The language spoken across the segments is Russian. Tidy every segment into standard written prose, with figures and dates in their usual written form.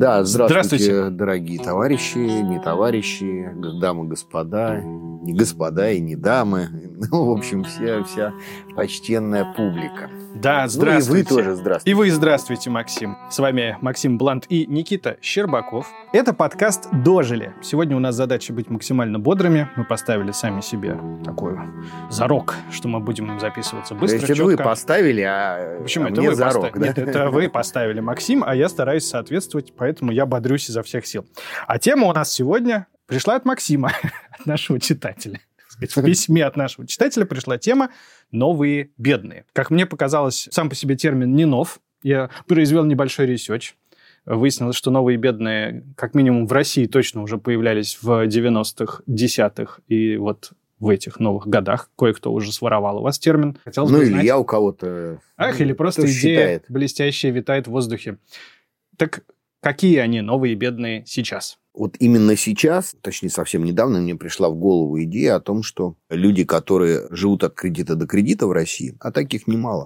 Да, здравствуйте, дорогие товарищи, не товарищи, дамы, господа, не господа и не дамы. Ну, в общем, вся почтенная публика. Да, здравствуйте. Ну, и вы тоже здравствуйте. И вы здравствуйте, Максим. С вами Максим Блант и Никита Щербаков. Это подкаст «Дожили». Сегодня у нас задача быть максимально бодрыми. Мы поставили сами себе такой зарок, что мы будем записываться быстро, четко. Это вы поставили, Почему? Это вы зарок, да? Нет, это вы поставили, Максим, а я стараюсь соответствовать, поэтому я бодрюсь изо всех сил. А тема у нас сегодня пришла от Максима, от нашего читателя. В письме от нашего читателя пришла тема «Новые бедные». Как мне показалось, сам по себе термин не нов. Я произвел небольшой ресерч. Выяснилось, что новые бедные, как минимум в России, точно уже появлялись в 90-х, 10-х и вот в этих новых годах. Кое-кто уже своровал у вас термин. Хотелось бы или знать. я у кого-то... Или просто идея считает. Блестящая витает в воздухе. Так какие они, новые бедные, сейчас? Вот именно сейчас, точнее, совсем недавно, мне пришла в голову идея о том, что люди, которые живут от кредита до кредита в России, а таких немало,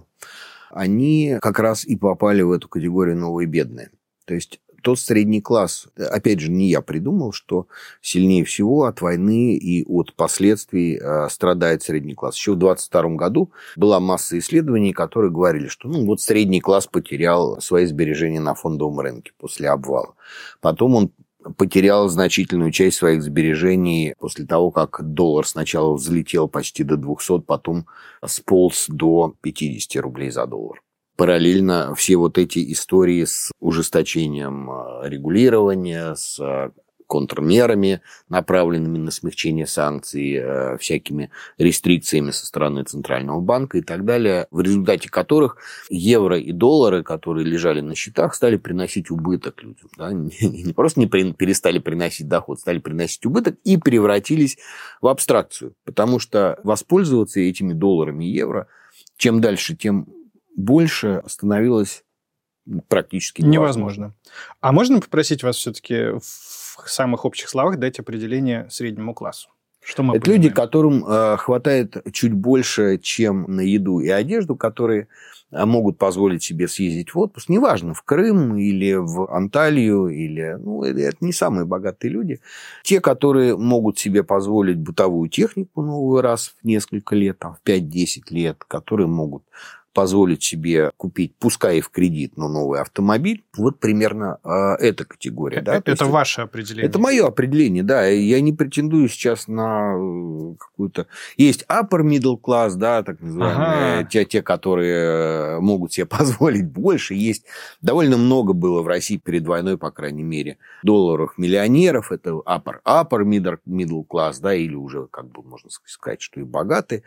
они как раз и попали в эту категорию новые бедные. То есть тот средний класс, опять же, не я придумал, что сильнее всего от войны и от последствий страдает средний класс. Еще в 1922 году была масса исследований, которые говорили, что средний класс потерял свои сбережения на фондовом рынке после обвала. Потом он потерял значительную часть своих сбережений после того, как доллар сначала взлетел почти до 200, потом сполз до 50 рублей за доллар. Параллельно все вот эти истории с ужесточением регулирования, с контрмерами, направленными на смягчение санкций, всякими рестрикциями со стороны Центрального банка и так далее, в результате которых евро и доллары, которые лежали на счетах, стали приносить убыток людям. Да? Не просто перестали приносить доход, стали приносить убыток и превратились в абстракцию. Потому что воспользоваться этими долларами и евро чем дальше, тем больше становилось практически невозможно. А можно попросить вас все-таки в самых общих словах дать определение среднему классу? Что мы Это понимаем? люди, которым хватает чуть больше, чем на еду и одежду, которые могут позволить себе съездить в отпуск, неважно, в Крым или в Анталию, или, это не самые богатые люди. Те, которые могут себе позволить бытовую технику новую раз в несколько лет, в 5-10 лет, которые могут позволить себе купить, пускай и в кредит, но новый автомобиль. Вот примерно эта категория. Да? Это ваше определение? Это мое определение, да. Я не претендую сейчас на какую-то... Есть upper middle class, да, так называемые, те, которые могут себе позволить больше. Есть довольно много было в России перед войной, по крайней мере, долларовых миллионеров. Это upper middle class, да, или уже, можно сказать, что и богатые.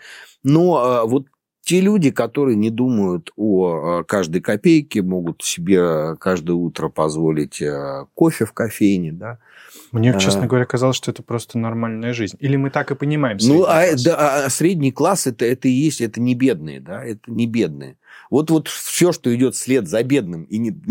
Но вот те люди, которые не думают о каждой копейке, могут себе каждое утро позволить кофе в кофейне, да. Мне, честно говоря, казалось, что это просто нормальная жизнь. Или мы так и понимаем средний класс? Средний класс это и есть, это не бедные, да, это не бедные. Вот все, что идет вслед за бедным и не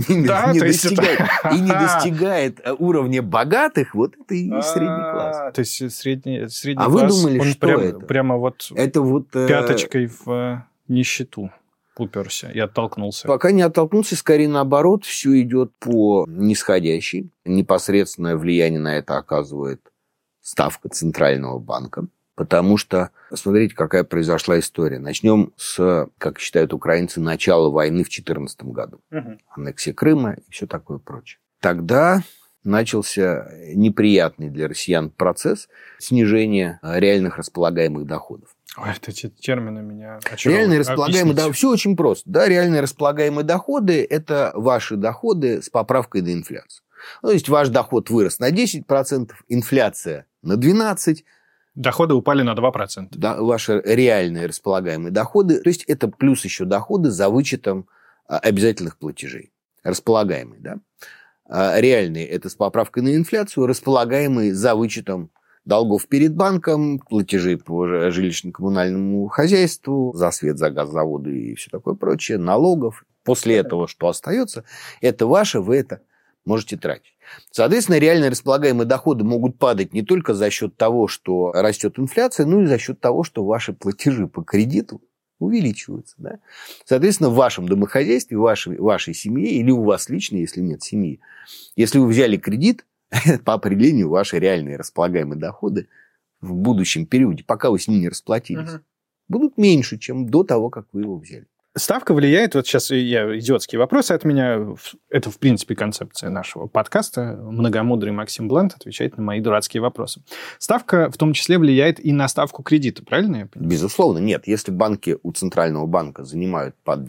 достигает уровня богатых, вот это и есть средний класс. То есть средний класс, вы думали, он что это? Прямо это пяточкой в нищету уперся и оттолкнулся. Пока не оттолкнулся, скорее наоборот, все идет по нисходящей. Непосредственное влияние на это оказывает ставка Центрального банка. Потому что, смотрите, какая произошла история. Начнем с, как считают украинцы, начала войны в 2014 году. Аннексия Крыма и все такое прочее. Тогда начался неприятный для россиян процесс снижения реальных располагаемых доходов. Ой, эти термины меня очаровывают. Реальные располагаемые доходы, все очень просто. Да, реальные располагаемые доходы – это ваши доходы с поправкой на инфляцию. То есть ваш доход вырос на 10%, инфляция на 12%. Доходы упали на 2%. Да, ваши реальные располагаемые доходы. То есть это плюс еще доходы за вычетом обязательных платежей. Располагаемые, да. Реальные – это с поправкой на инфляцию, располагаемые за вычетом долгов перед банком, платежей по жилищно-коммунальному хозяйству, за свет, за газ, за воду и все такое прочее, налогов. После этого, что остается, это ваше, вы это можете тратить. Соответственно, реально располагаемые доходы могут падать не только за счет того, что растет инфляция, но и за счет того, что ваши платежи по кредиту увеличиваются. Да? Соответственно, в вашем домохозяйстве, в вашей семье или у вас лично, если нет семьи, если вы взяли кредит, по определению ваши реальные располагаемые доходы в будущем периоде, пока вы с ним не расплатились, будут меньше, чем до того, как вы его взяли. Ставка влияет, вот сейчас идиотские вопросы от меня, это, в принципе, концепция нашего подкаста. Многомудрый Максим Блант отвечает на мои дурацкие вопросы. Ставка в том числе влияет и на ставку кредита, правильно я понимаю? Безусловно, нет. Если банки у Центрального банка занимают под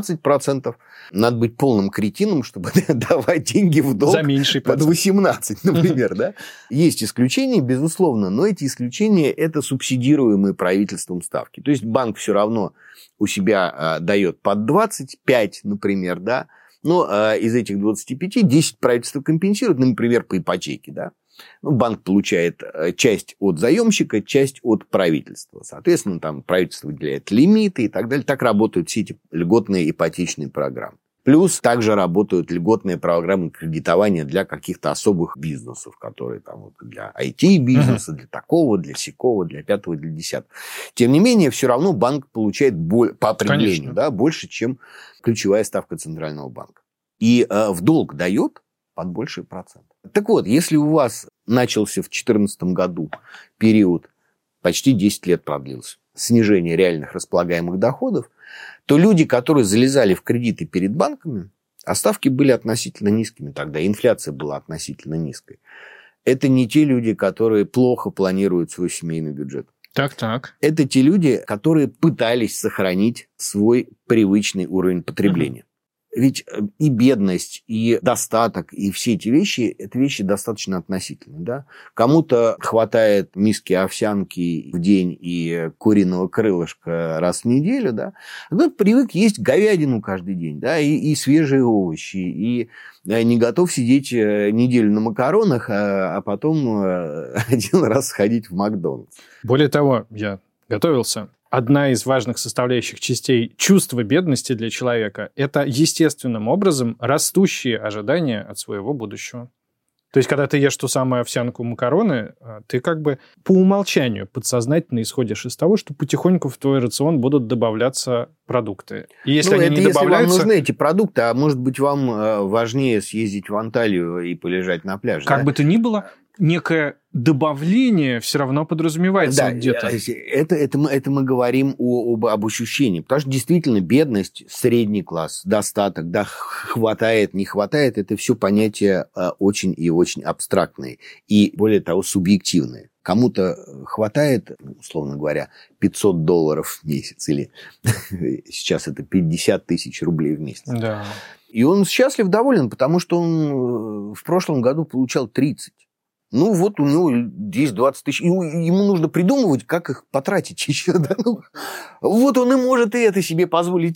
19%, надо быть полным кретином, чтобы давать деньги в долг за меньший под 18%, например. Да? Есть исключения, безусловно, но эти исключения – это субсидируемые правительством ставки. То есть банк все равно у себя дает под 25, например, да, но из этих 25 10 правительство компенсирует, например, по ипотеке, да. Ну, банк получает часть от заемщика, часть от правительства. Соответственно, там правительство выделяет лимиты и так далее. Так работают все эти льготные ипотечные программы. Плюс также работают льготные программы кредитования для каких-то особых бизнесов, которые там вот для IT-бизнеса, для такого, для сякого, для пятого, для десятого. Тем не менее, все равно банк получает по определению, да, больше, чем ключевая ставка Центрального банка. И в долг дает под больший процент. Так вот, если у вас начался в 2014 году период, почти 10 лет продлился, снижение реальных располагаемых доходов, то люди, которые залезали в кредиты перед банками, а ставки были относительно низкими тогда, инфляция была относительно низкой. Это не те люди, которые плохо планируют свой семейный бюджет. Так. Это те люди, которые пытались сохранить свой привычный уровень потребления. Ведь и бедность, и достаток, и все эти вещи, это вещи достаточно относительные. Да? Кому-то хватает миски овсянки в день и куриного крылышка раз в неделю, да? А кто-то привык есть говядину каждый день, да? и свежие овощи, и не готов сидеть неделю на макаронах, а потом один раз сходить в Макдональдс. Более того, я готовился. Одна из важных составляющих частей чувства бедности для человека – это естественным образом растущие ожидания от своего будущего. То есть, когда ты ешь ту самую овсянку, макароны, ты как бы по умолчанию подсознательно исходишь из того, что потихоньку в твой рацион будут добавляться продукты. И если они не добавляются... Если вам нужны эти продукты, а может быть, вам важнее съездить в Анталию и полежать на пляже. Как бы то ни было, некое добавление все равно подразумевается где-то. Это мы говорим об ощущении. Потому что действительно бедность, средний класс, достаток, да, хватает, не хватает, это все понятия очень и очень абстрактные. И, более того, субъективные. Кому-то хватает, условно говоря, $500 в месяц, или сейчас это 50 тысяч рублей в месяц. Да. И он счастлив, доволен, потому что он в прошлом году получал 30. Ну, вот у него есть 20 тысяч. Ему нужно придумывать, как их потратить еще. Да? Ну, вот он и может и это себе позволить,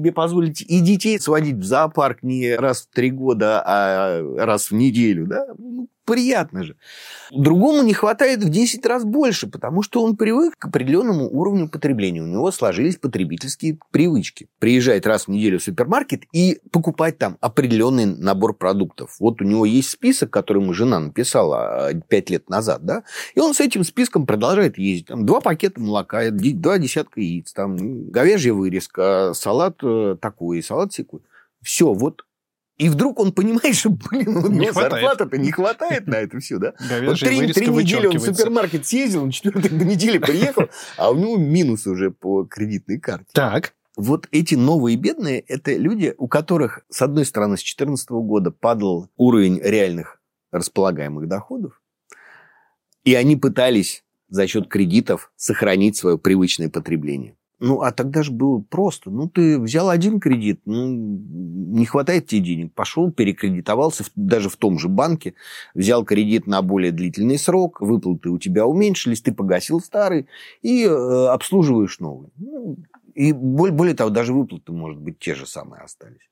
и детей сводить в зоопарк не раз в 3 года, а раз в неделю. Да? Ну, приятно же. Другому не хватает в 10 раз больше, потому что он привык к определенному уровню потребления. У него сложились потребительские привычки. Приезжать раз в неделю в супермаркет и покупать там определенный набор продуктов. Вот у него есть список, который ему жена написала 5 лет назад, да? И он с этим списком продолжает ездить. Там 2 пакета молока, 2 десятка яиц, там говяжья вырезка, салат такой, салат сякой. Все, вот. И вдруг он понимает, что, у него зарплаты-то не хватает на это все, да? Вот 3 недели он в супермаркет съездил, на 4-й недели приехал, а у него минус уже по кредитной карте. Так. Вот эти новые бедные, это люди, у которых, с одной стороны, с 2014 года падал уровень реальных располагаемых доходов, и они пытались за счет кредитов сохранить свое привычное потребление. Ну, а тогда же было просто. Ну, ты взял один кредит, не хватает тебе денег, пошел, перекредитовался даже в том же банке, взял кредит на более длительный срок, выплаты у тебя уменьшились, ты погасил старый и обслуживаешь новый. И более того, даже выплаты, может быть, те же самые остались.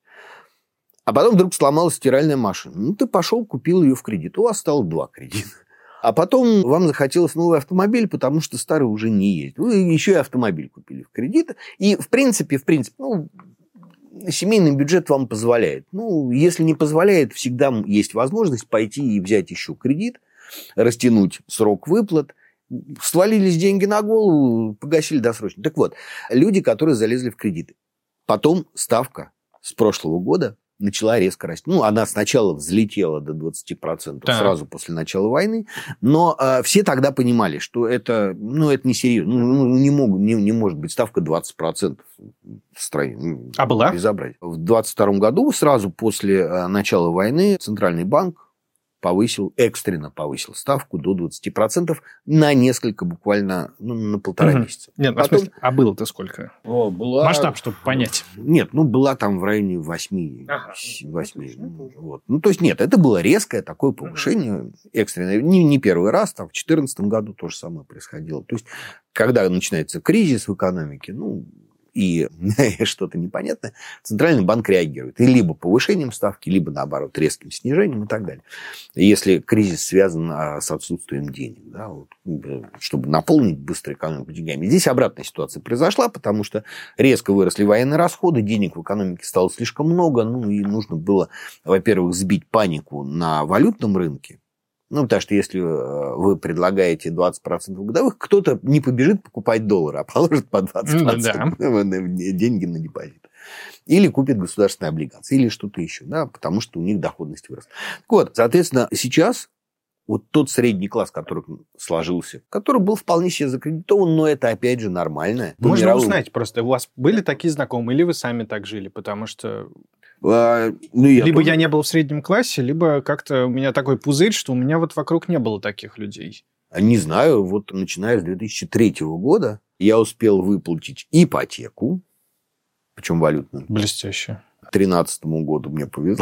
А потом вдруг сломалась стиральная машина. Ну, ты пошел, купил ее в кредит. У вас стало 2 кредита. А потом вам захотелось новый автомобиль, потому что старый уже не ездит. Вы еще и автомобиль купили в кредит. И, в принципе, ну, семейный бюджет вам позволяет. Ну, если не позволяет, всегда есть возможность пойти и взять еще кредит, растянуть срок выплат, свалились деньги на голову, погасили досрочно. Так вот, люди, которые залезли в кредиты. Потом ставка с прошлого года начала резко расти. Ну, она сначала взлетела до 20% сразу после начала войны, но все тогда понимали, что это несерьезно. Не может быть ставка 20% в стране. А была? Безобразие. В 2022 году, сразу после начала войны, Центральный банк экстренно повысил ставку до 20% на несколько, буквально, на полтора месяца. Нет, потом... в смысле, а было-то сколько? Масштаб, чтобы понять. Нет, была там в районе 8. Вот. То есть, нет, это было резкое такое повышение, экстренное. Не первый раз, там в 2014 году то же самое происходило. То есть, когда начинается кризис в экономике, и что-то непонятное, Центральный банк реагирует. И либо повышением ставки, либо, наоборот, резким снижением и так далее. Если кризис связан с отсутствием денег, да, чтобы наполнить быстро экономику деньгами. Здесь обратная ситуация произошла, потому что резко выросли военные расходы, денег в экономике стало слишком много, и нужно было, во-первых, сбить панику на валютном рынке. Потому что если вы предлагаете 20% годовых, кто-то не побежит покупать доллары, а положит по 20% деньги на депозит. Или купит государственные облигации, или что-то еще, да, потому что у них доходность выросла. Так вот, соответственно, сейчас вот тот средний класс, который сложился, который был вполне себе закредитован, но это, опять же, нормально. Можно узнать просто, у вас были такие знакомые, или вы сами так жили, потому что... либо я не был в среднем классе, либо как-то у меня такой пузырь, что у меня вот вокруг не было таких людей. Не знаю, вот начиная с 2003 года я успел выплатить ипотеку, причем валютную. Блестяще. К 2013 году мне повезло.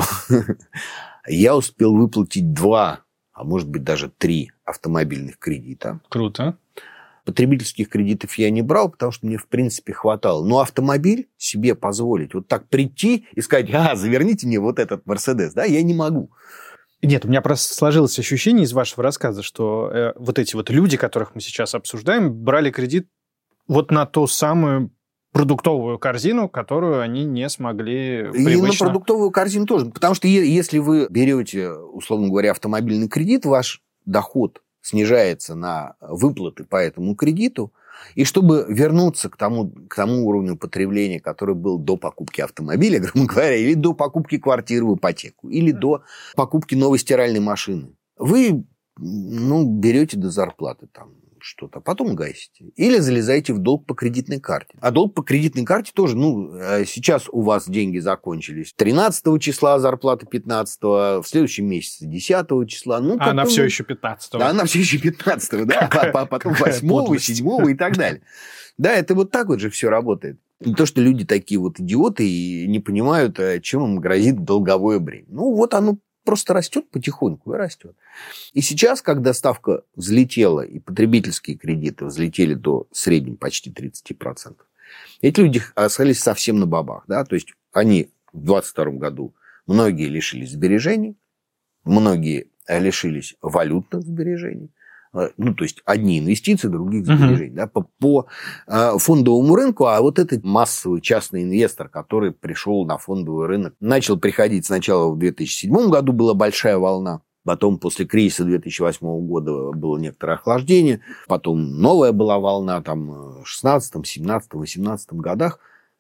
Я успел выплатить 2, а может быть даже 3 автомобильных кредита. Круто. Потребительских кредитов я не брал, потому что мне, в принципе, хватало. Но автомобиль себе позволить вот так прийти и сказать, заверните мне вот этот Мерседес, да, я не могу. Нет, у меня просто сложилось ощущение из вашего рассказа, что вот эти вот люди, которых мы сейчас обсуждаем, брали кредит вот на ту самую продуктовую корзину, которую они не смогли привычно... И на продуктовую корзину тоже. Потому что если вы берете, условно говоря, автомобильный кредит, ваш доход снижается на выплаты по этому кредиту, и чтобы вернуться к тому уровню потребления, который был до покупки автомобиля, грубо говоря, или до покупки квартиры в ипотеку, или до покупки новой стиральной машины, вы берете до зарплаты там что-то, а потом гасите. Или залезаете в долг по кредитной карте. А долг по кредитной карте тоже, сейчас у вас деньги закончились 13 числа, зарплата 15, в следующем месяце 10 числа. Она все еще 15. Да, она все еще 15, да, а потом 8, 7 и так далее. Да, это вот так вот же все работает. Не то, что люди такие вот идиоты и не понимают, чем им грозит долговое бремя. Вот оно просто растет потихоньку и растет. И сейчас, когда ставка взлетела, и потребительские кредиты взлетели до среднем почти 30%, эти люди остались совсем на бабах. Да? То есть, они в 2022 году, многие лишились сбережений, многие лишились валютных сбережений. То есть, одни инвестиции, других сбережений. Да, по фондовому рынку, а вот этот массовый частный инвестор, который пришел на фондовый рынок, начал приходить сначала в 2007 году, была большая волна, потом после кризиса 2008 года было некоторое охлаждение, потом новая была волна там, в 2016, 2017, 2018 годах.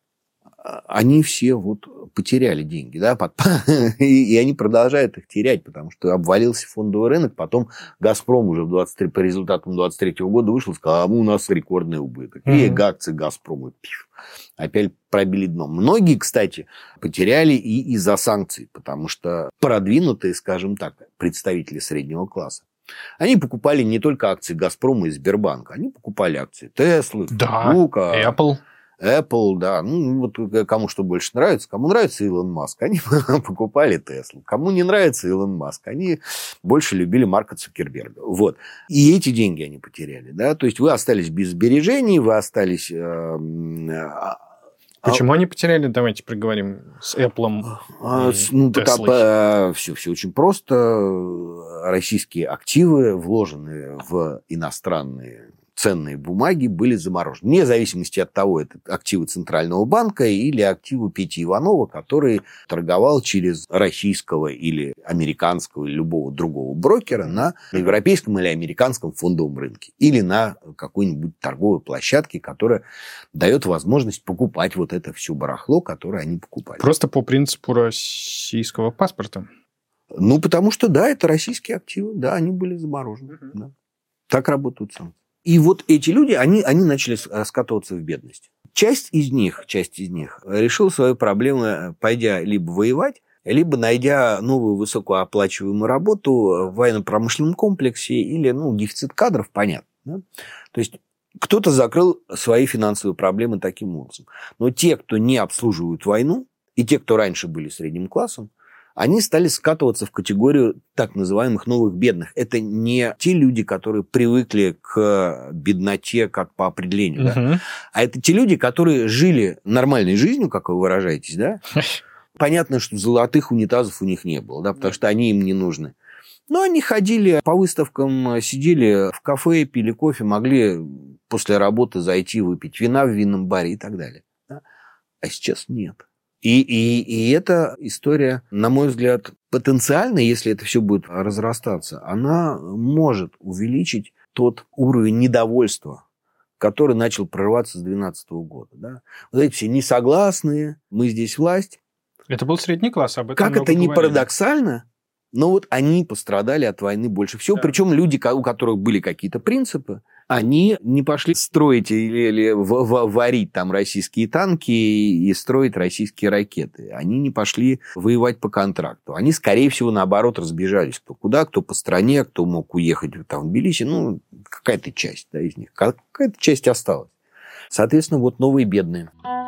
Они все потеряли деньги, да, и они продолжают их терять, потому что обвалился фондовый рынок, потом «Газпром» уже по результатам 2023 года вышел и сказал, у нас рекордный убыток. И акции «Газпрома» опять пробили дно. Многие, кстати, потеряли и из-за санкций, потому что продвинутые, скажем так, представители среднего класса, они покупали не только акции «Газпрома» и Сбербанка, они покупали акции Теслы, Фейсбука, Apple, да. Кому что больше нравится. Кому нравится Илон Маск, они покупали Теслу. Кому не нравится Илон Маск, они больше любили Марка Цукерберга. Вот. И эти деньги они потеряли. Да? То есть, вы остались без сбережений, вы остались... Почему они потеряли? Давайте проговорим с Apple и Теслой. Все очень просто. Российские активы, вложенные в иностранные ценные бумаги были заморожены. Вне зависимости от того, это активы Центрального банка или активы Пети Иванова, который торговал через российского или американского или любого другого брокера на европейском или американском фондовом рынке. Или на какой-нибудь торговой площадке, которая дает возможность покупать вот это все барахло, которое они покупали. Просто по принципу российского паспорта. Ну, потому что, да, это российские активы, да, они были заморожены. Да. Так работают санкции. И вот эти люди, они начали скатываться в бедность. Часть из них решила свои проблемы, пойдя либо воевать, либо найдя новую высокооплачиваемую работу в военно-промышленном комплексе или, дефицит кадров, понятно. Да? То есть кто-то закрыл свои финансовые проблемы таким образом. Но те, кто не обслуживают войну, и те, кто раньше были средним классом, они стали скатываться в категорию так называемых новых бедных. Это не те люди, которые привыкли к бедноте как по определению, да? А это те люди, которые жили нормальной жизнью, как вы выражаетесь, да? Понятно, что золотых унитазов у них не было, да, потому что они им не нужны. Но они ходили по выставкам, сидели в кафе, пили кофе, могли после работы зайти выпить вина в винном баре и так далее. Да? А сейчас нет. И эта история, на мой взгляд, потенциально, если это все будет разрастаться, она может увеличить тот уровень недовольства, который начал прорываться с 2012 года. Да? Вот эти все несогласные, мы здесь власть. Это был средний класс, об этом как это не парадоксально, но вот они пострадали от войны больше всего. Да. Причем люди, у которых были какие-то принципы, они не пошли строить или варить там российские танки и строить российские ракеты. Они не пошли воевать по контракту. Они, скорее всего, наоборот, разбежались. Кто куда, кто по стране, кто мог уехать там, в Тбилиси. Какая-то часть, да, из них. Какая-то часть осталась. Соответственно, вот новые бедные.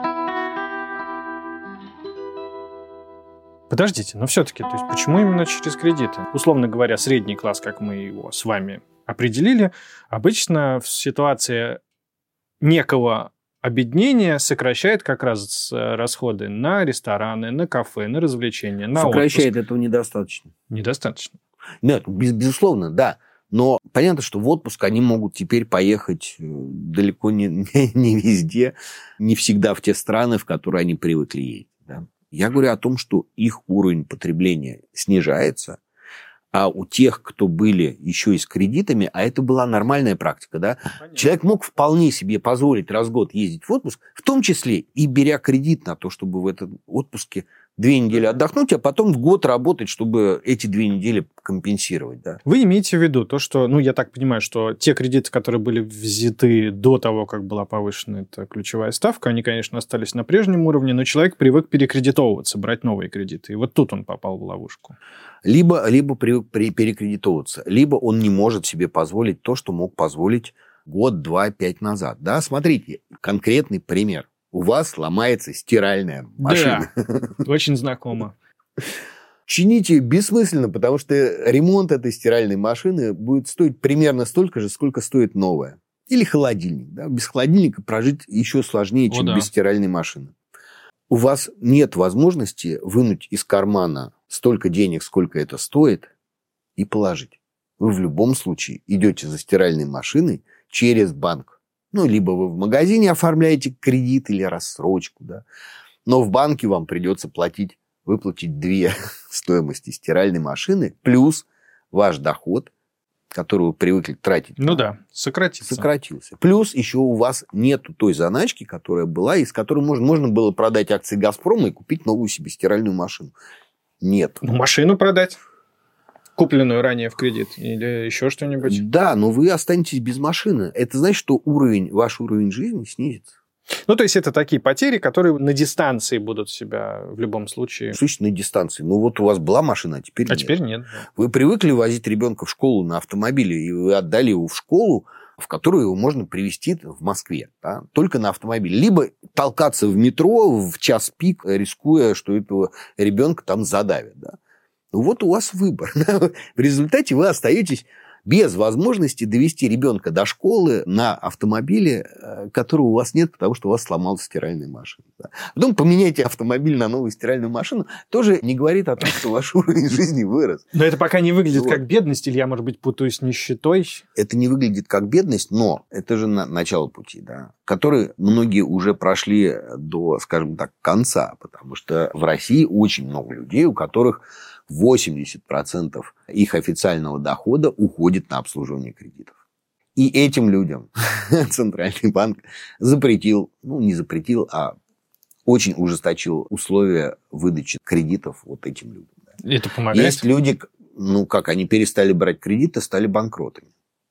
Подождите, но все-таки, то есть почему именно через кредиты? Условно говоря, средний класс, как мы его с вами определили, обычно в ситуации некого обеднения сокращает как раз расходы на рестораны, на кафе, на развлечения, на сокращает, отпуск. этого недостаточно. Недостаточно? Нет, безусловно, да. Но понятно, что в отпуск они могут теперь поехать далеко не везде, не всегда в те страны, в которые они привыкли ездить. Да? Я говорю о том, что их уровень потребления снижается, а у тех, кто были еще и с кредитами, а это была нормальная практика, да, человек мог вполне себе позволить раз в год ездить в отпуск, в том числе и беря кредит на то, чтобы в этом отпуске 2 недели отдохнуть, а потом в год работать, чтобы эти 2 недели компенсировать. Да. Вы имеете в виду то, что, я так понимаю, что те кредиты, которые были взяты до того, как была повышена эта ключевая ставка, они, конечно, остались на прежнем уровне, но человек привык перекредитовываться, брать новые кредиты. И вот тут он попал в ловушку. Либо привык перекредитовываться, либо он не может себе позволить то, что мог позволить год, 2, 5 назад. Да, смотрите, конкретный пример. У вас ломается стиральная машина. Да, очень знакомо. Чинить ее бессмысленно, потому что ремонт этой стиральной машины будет стоить примерно столько же, сколько стоит новая. Или холодильник. Да? Без холодильника прожить еще сложнее, чем без стиральной машины. У вас нет возможности вынуть из кармана столько денег, сколько это стоит, и положить. Вы в любом случае идете за стиральной машиной через банк. Либо вы в магазине оформляете кредит или рассрочку, да. Но в банке вам придется выплатить 2 стоимости стиральной машины, плюс ваш доход, который вы привыкли тратить. Сократился. Плюс еще у вас нету той заначки, которая была, из которой можно было продать акции «Газпрома» и купить новую себе стиральную машину. Нет. Машину продать? Купленную ранее в кредит или еще что-нибудь? Да, но вы останетесь без машины. Это значит, что ваш уровень жизни снизится. То есть, это такие потери, которые на дистанции будут себя в любом случае... Слушайте, на дистанции. Вот у вас была машина, а теперь нет. Теперь нет. Да. Вы привыкли возить ребенка в школу на автомобиле, и вы отдали его в школу, в которую его можно привезти в Москве. Да? Только на автомобиле. Либо толкаться в метро в час пик, рискуя, что этого ребенка там задавят. Да? Вот у вас выбор. В результате вы остаетесь без возможности довести ребенка до школы на автомобиле, которого у вас нет, потому что у вас сломалась стиральная машина. Да. Потом поменяйте автомобиль на новую стиральную машину, тоже не говорит о том, что ваш уровень жизни вырос. Но это пока не выглядит как бедность, или я, может быть, путаюсь с нищетой? Это не выглядит как бедность, но это же начало пути, да, который многие уже прошли до, скажем так, конца, потому что в России очень много людей, у которых 80% их официального дохода уходит на обслуживание кредитов. И этим людям Центральный банк запретил, не запретил, а очень ужесточил условия выдачи кредитов вот этим людям. Да. Это помогает? Есть люди, они перестали брать кредиты, стали банкротами.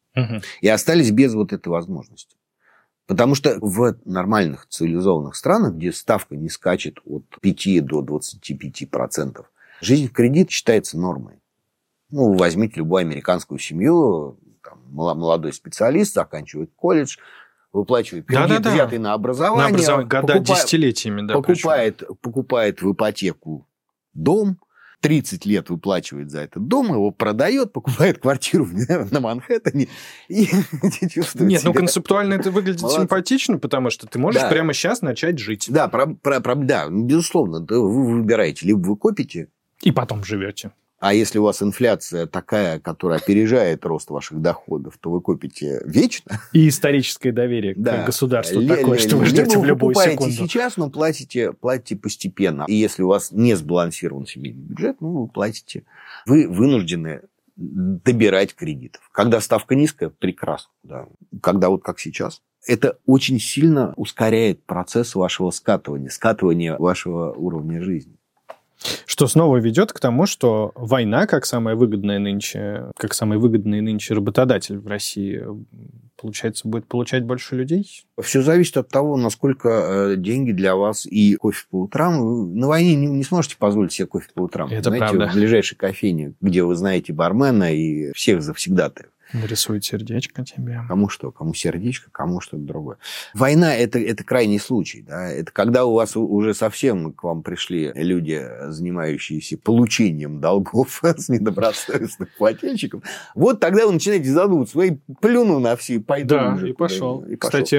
И остались без вот этой возможности. Потому что в нормальных цивилизованных странах, где ставка не скачет от 5 до 25%, жизнь в кредит считается нормой. Возьмите любую американскую семью, там, молодой специалист, заканчивает колледж, выплачивает кредит, взятый на образование. Года, десятилетиями, да. Покупает в ипотеку дом, 30 лет выплачивает за этот дом, его продает, покупает квартиру на Манхэттене и чувствует Нет, себя... концептуально это выглядит симпатично, потому что ты можешь прямо сейчас начать жить. Да, безусловно, вы выбираете, либо вы копите... И потом живете. А если у вас инфляция такая, которая опережает рост ваших доходов, то вы копите вечно. И историческое доверие к государству такое, что вы ждете в любую секунду. Вы покупаете сейчас, но платите постепенно. И если у вас не сбалансирован семейный бюджет, вы платите. Вы вынуждены добирать кредитов. Когда ставка низкая, прекрасно. Да. Когда вот как сейчас. Это очень сильно ускоряет процесс вашего скатывания вашего уровня жизни. Что снова ведет к тому, что война, как самый выгодный нынче работодатель в России, получается, будет получать больше людей? Все зависит от того, насколько деньги для вас и кофе по утрам. Вы на войне не сможете позволить себе кофе по утрам. Это правда. В ближайшей кофейне, где вы знаете бармена и всех завсегдатаев. Нарисует сердечко тебе. Кому что? Кому сердечко, кому что-то другое. Война – это крайний случай. Да? Это когда у вас уже совсем к вам пришли люди, занимающиеся получением долгов с недобросовестных плательщиков. Вот тогда вы начинаете задумываться. Плюну на все, пойду. Да, и пошел. Кстати,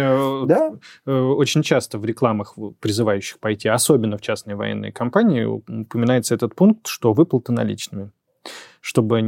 очень часто в рекламах, призывающих пойти, особенно в частные военные компании, упоминается этот пункт, что выплаты наличными. Чтобы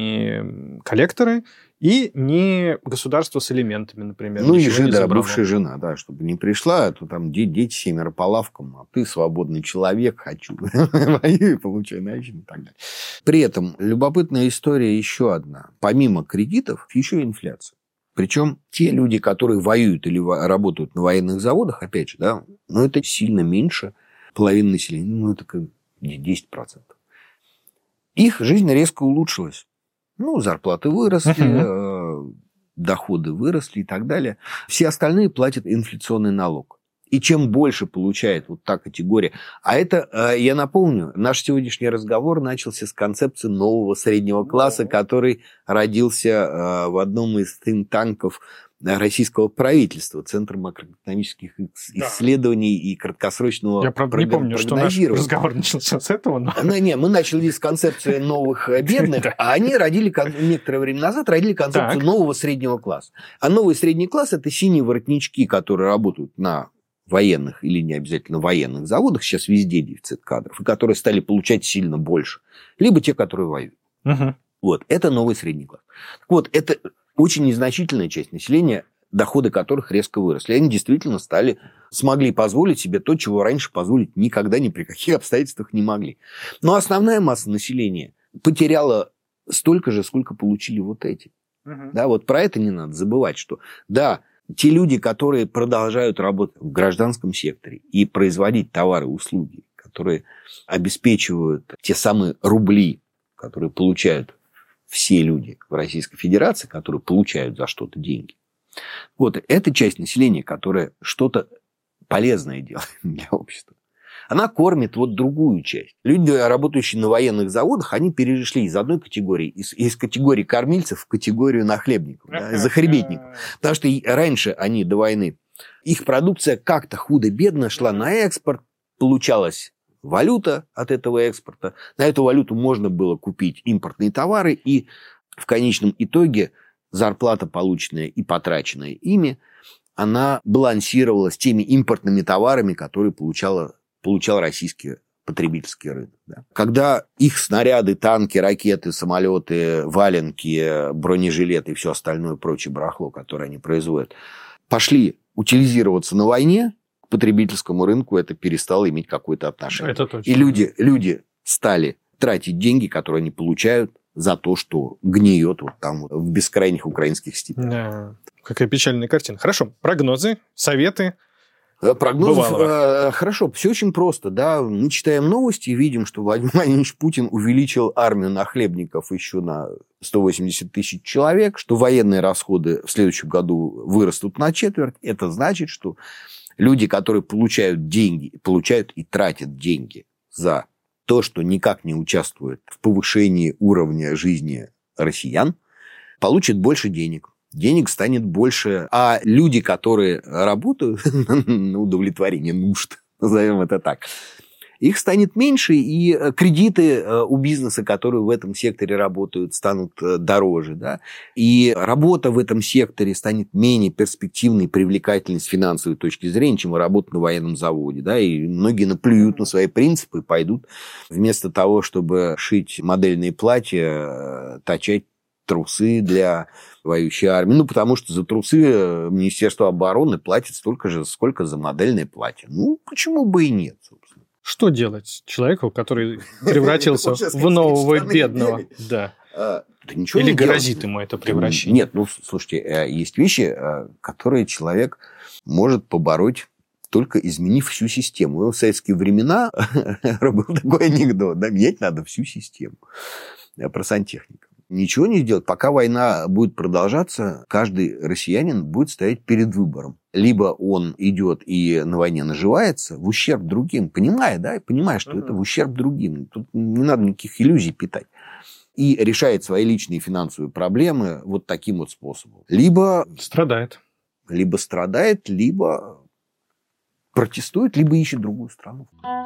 не коллекторы и не государство с элементами, например. И бывшая жена, да, чтобы не пришла, а то там дети 7 по лавкам, а ты свободный человек, хочу, воюй, получай наличные и так далее. При этом любопытная история еще одна. Помимо кредитов, еще и инфляция. Причем те люди, которые воюют или работают на военных заводах, опять же, да, это сильно меньше половины населения, это 10%. Их жизнь резко улучшилась. Зарплаты выросли, доходы выросли и так далее. Все остальные платят инфляционный налог. И чем больше получает вот та категория... А это, я напомню, наш сегодняшний разговор начался с концепции нового среднего класса, который родился в одном из think-танков российского правительства, Центр макроэкономических исследований и краткосрочного прогнозирования. Я, правда, не помню, что наш разговор начался с этого. Мы начали с концепции новых бедных, а они некоторое время назад родили концепцию нового среднего класса. А новый средний класс – это синие воротнички, которые работают на военных или не обязательно военных заводах, сейчас везде дефицит кадров, и которые стали получать сильно больше. Либо те, которые воюют. Вот, это новый средний класс. Так вот, это очень незначительная часть населения, доходы которых резко выросли. Они действительно смогли позволить себе то, чего раньше позволить никогда ни при каких обстоятельствах не могли. Но основная масса населения потеряла столько же, сколько получили вот эти. Да, вот про это не надо забывать, что те люди, которые продолжают работать в гражданском секторе и производить товары и услуги, которые обеспечивают те самые рубли, которые получают все люди в Российской Федерации, которые получают за что-то деньги. Вот эта часть населения, которая что-то полезное делает для общества. Она кормит другую часть. Люди, работающие на военных заводах, они перешли из одной категории, из категории кормильцев в категорию нахлебников, захлебетников. Потому что раньше они до войны, их продукция как-то худо-бедно шла на экспорт, получалась валюта от этого экспорта. На эту валюту можно было купить импортные товары, и в конечном итоге зарплата, полученная и потраченная ими, она балансировала с теми импортными товарами, которые получал российский потребительский рынок. Да. Когда их снаряды, танки, ракеты, самолеты, валенки, бронежилеты и все остальное прочее барахло, которое они производят, пошли утилизироваться на войне, к потребительскому рынку это перестало иметь какое-то отношение. Это точно. И люди стали тратить деньги, которые они получают за то, что гниет вот там в бескрайних украинских степях. Да. Какая печальная картина. Хорошо. Прогнозы, советы. Прогнозов, хорошо, все очень просто. Да? Мы читаем новости и видим, что Владимир Владимирович Путин увеличил армию нахлебников еще на 180 тысяч человек, что военные расходы в следующем году вырастут на четверть. Это значит, что люди, которые получают деньги, получают и тратят деньги за то, что никак не участвует в повышении уровня жизни россиян, получат больше денег. Денег станет больше, а люди, которые работают на удовлетворение нужд, назовем это так, их станет меньше, и кредиты у бизнеса, которые в этом секторе работают, станут дороже. Да? И работа в этом секторе станет менее перспективной и привлекательной с финансовой точки зрения, чем работа на военном заводе. Да? И многие наплюют на свои принципы и пойдут вместо того, чтобы шить модельные платья, точать трусы для воюющей армии. Ну, потому что за трусы Министерство обороны платит столько же, сколько за модельное платье. Ну, почему бы и нет, собственно. Что делать человеку, который превратился в нового бедного? Да. Или грозит ему это превращение? Нет, ну, слушайте, есть вещи, которые человек может побороть, только изменив всю систему. В советские времена был такой анекдот, да, менять надо всю систему. Про сантехника. Ничего не сделать. Пока война будет продолжаться, каждый россиянин будет стоять перед выбором. Либо он идет и на войне наживается в ущерб другим, понимая, что это в ущерб другим. Тут не надо никаких иллюзий питать. И решает свои личные финансовые проблемы вот таким вот способом. Либо страдает, либо протестует, либо ищет другую страну.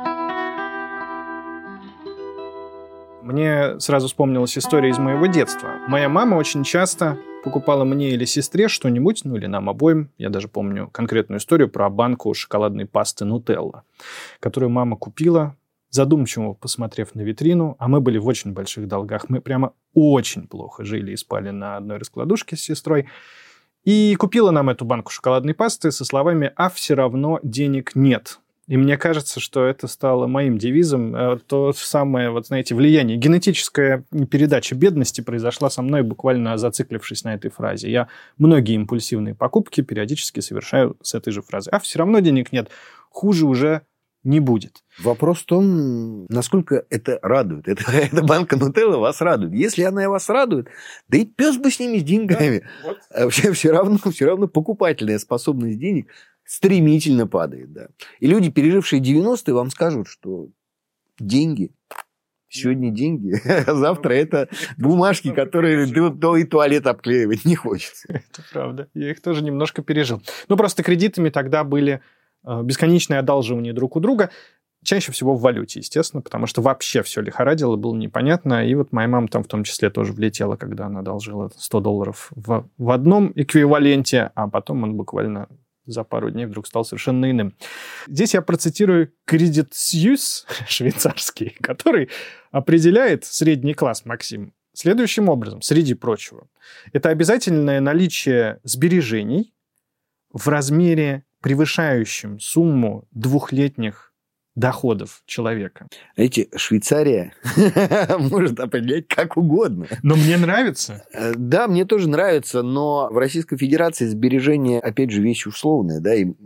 Мне сразу вспомнилась история из моего детства. Моя мама очень часто покупала мне или сестре что-нибудь, ну или нам обоим. Я даже помню конкретную историю про банку шоколадной пасты «Нутелла», которую мама купила, задумчиво посмотрев на витрину, а мы были в очень больших долгах. Мы прямо очень плохо жили и спали на одной раскладушке с сестрой. И купила нам эту банку шоколадной пасты со словами «а все равно денег нет». И мне кажется, что это стало моим девизом. То самое, вот знаете, влияние. Генетическая передача бедности произошла со мной, буквально зациклившись на этой фразе. Я многие импульсивные покупки периодически совершаю с этой же фразой. А все равно денег нет. Хуже уже не будет. Вопрос в том, насколько это радует. Эта банка Нутеллы вас радует. Если она вас радует, да и пес бы с ними, с деньгами. Да, вот. Вообще все равно покупательная способность денег стремительно падает. Да. И люди, пережившие 90-е, вам скажут, что деньги, сегодня деньги, а завтра это бумажки, которые и туалет обклеивать не хочется. Это правда. Я их тоже немножко пережил. Ну, просто кредитами тогда были бесконечные одалживания друг у друга. Чаще всего в валюте, естественно, потому что вообще все лихорадило, было непонятно. И вот моя мама там в том числе тоже влетела, когда она одолжила $100 в одном эквиваленте, а потом он буквально за пару дней вдруг стал совершенно иным. Здесь я процитирую Credit Suisse, швейцарский, который определяет средний класс, Максим, следующим образом, среди прочего. Это обязательное наличие сбережений в размере, превышающем сумму двухлетних доходов человека. Знаете, Швейцария может определять как угодно. Но мне нравится. Да, мне тоже нравится, но в Российской Федерации сбережения, опять же, вещь условная. Да, и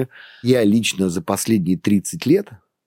я лично за последние 30 лет,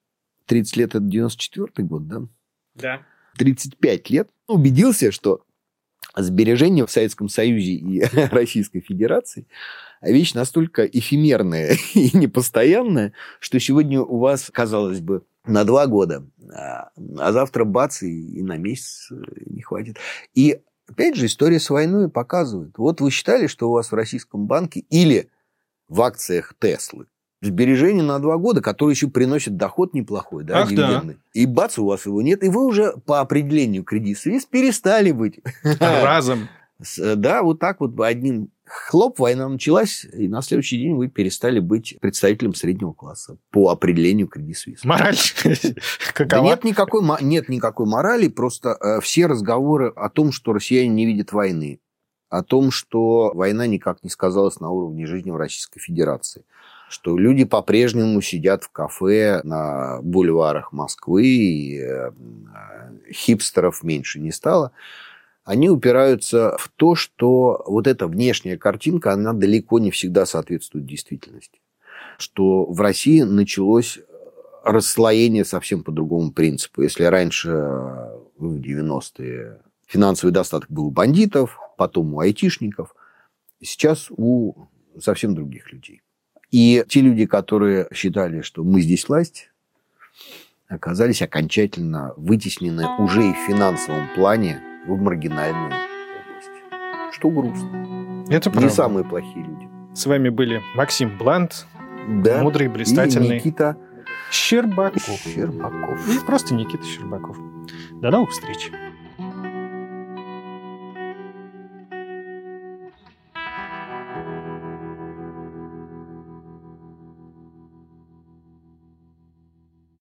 30 лет – это 94-й год, да? Да. 35 лет убедился, что сбережения в Советском Союзе и Российской Федерации вещь настолько эфемерная и непостоянная, что сегодня у вас, казалось бы, на 2 года, а завтра бац, и на месяц не хватит. И, опять же, история с войной показывает. Вот вы считали, что у вас в российском банке или в акциях Теслы Сбережение на 2 года, которое еще приносит доход неплохой, да, дивидендный. И бац, у вас его нет. И вы уже по определению Credit Suisse перестали быть. Разом. Да, вот так вот одним хлоп, война началась, и на следующий день вы перестали быть представителем среднего класса по определению Credit Suisse. Мораль какова? Да нет никакой морали, просто все разговоры о том, что россияне не видят войны, о том, что война никак не сказалась на уровне жизни в Российской Федерации, что люди по-прежнему сидят в кафе на бульварах Москвы, и хипстеров меньше не стало, они упираются в то, что вот эта внешняя картинка, она далеко не всегда соответствует действительности. Что в России началось расслоение совсем по другому принципу. Если раньше, в 90-е, финансовый достаток был у бандитов, потом у айтишников, сейчас у совсем других людей. И те люди, которые считали, что мы здесь власть, оказались окончательно вытеснены уже и в финансовом плане в маргинальную область. Что грустно. Это правда. Не самые плохие люди. С вами были Максим Блант, Да, мудрый, блистательный и Никита Щербаков. Щербаков. И просто Никита Щербаков. До новых встреч.